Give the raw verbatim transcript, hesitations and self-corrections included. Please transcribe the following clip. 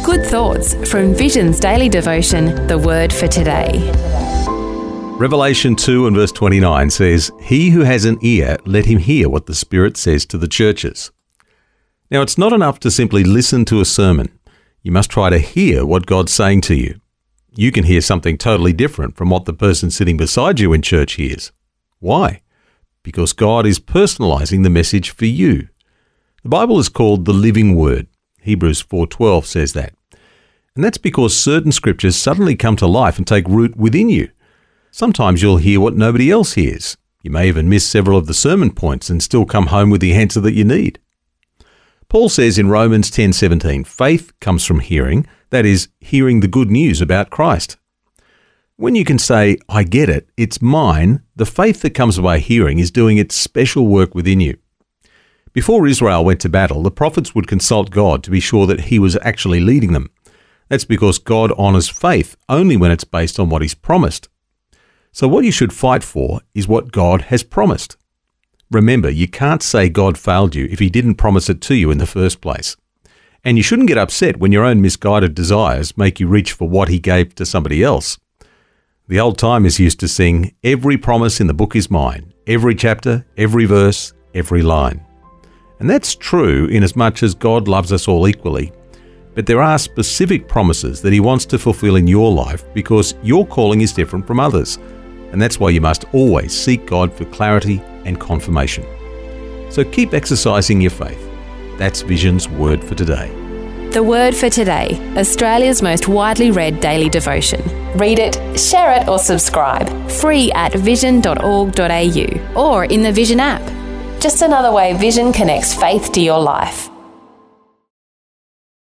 Good thoughts from Vision's daily devotion, The Word for Today. Revelation two and verse twenty-nine says, "He who has an ear, let him hear what the Spirit says to the churches." Now, it's not enough to simply listen to a sermon. You must try to hear what God's saying to you. You can hear something totally different from what the person sitting beside you in church hears. Why? Because God is personalizing the message for you. The Bible is called the Living Word. Hebrews four twelve says that. And that's because certain scriptures suddenly come to life and take root within you. Sometimes you'll hear what nobody else hears. You may even miss several of the sermon points and still come home with the answer that you need. Paul says in Romans ten seventeen, faith comes from hearing, that is, hearing the good news about Christ. When you can say, I get it, it's mine, the faith that comes by hearing is doing its special work within you. Before Israel went to battle, the prophets would consult God to be sure that he was actually leading them. That's because God honours faith only when it's based on what he's promised. So what you should fight for is what God has promised. Remember, you can't say God failed you if he didn't promise it to you in the first place. And you shouldn't get upset when your own misguided desires make you reach for what he gave to somebody else. The old timers used to sing, "Every promise in the book is mine, every chapter, every verse, every line." And that's true in as much as God loves us all equally. But there are specific promises that he wants to fulfill in your life because your calling is different from others. And that's why you must always seek God for clarity and confirmation. So keep exercising your faith. That's Vision's Word for Today. The Word for Today, Australia's most widely read daily devotion. Read it, share it or subscribe. Free at vision dot org dot a u or in the Vision app. Just another way Vision connects faith to your life.